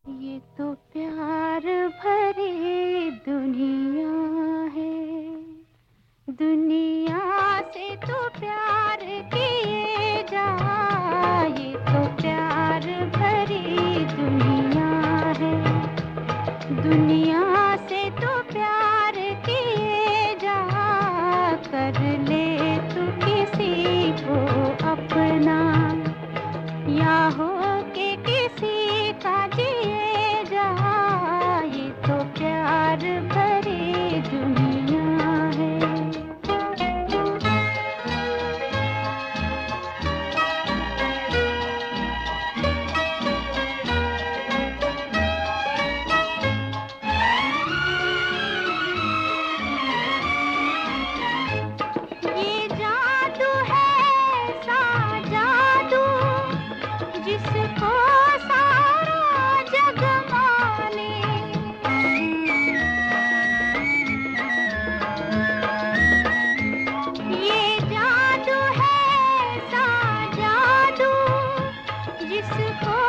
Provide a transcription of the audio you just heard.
ये तो प्यार भरी दुनिया है। दुनिया से तो प्यार किए जा। ये तो प्यार भरी दुनिया है। दुनिया से तो प्यार किए जा। कर ले तू किसी को अपना, या हो के किसी का जिए जा। ये तो प्यार भरी दुनिया है। ये जादू है सा जादू, जिसको सारा जग माने। ये जादू है सा जादू, जिसको